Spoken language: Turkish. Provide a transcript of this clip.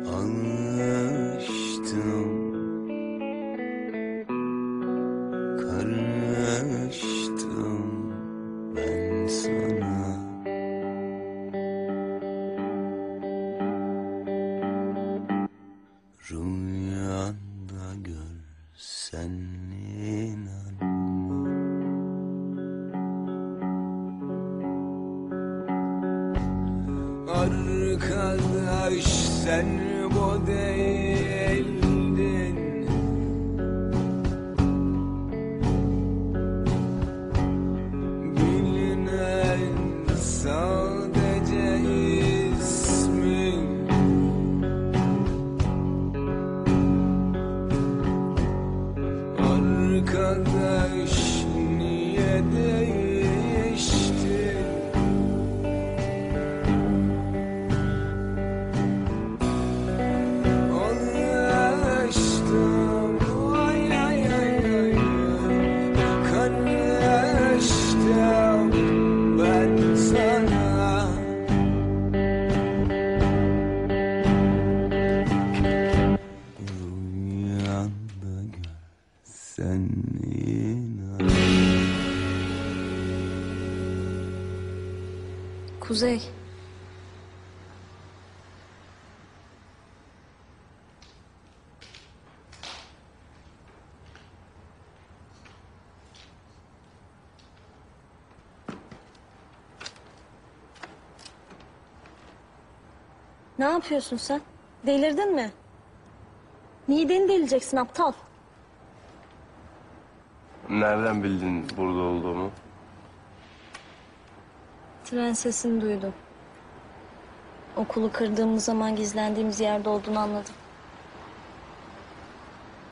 Alıştım, karıştım ben sana. Rüyanda görsen inanma. Arkadaş sen bu değildin. Bilinen sadece ismin. Arkadaş niye değiştin? Alıştım, ay ay ay ay, karıştım ben sana. Rüyanda görsen inan. Kuzey. Ne yapıyorsun sen? Delirdin mi? Mideni deleceksin aptal. Nereden bildin burada olduğumu? Tren sesini duydum. Okulu kırdığımız zaman gizlendiğimiz yerde olduğunu anladım.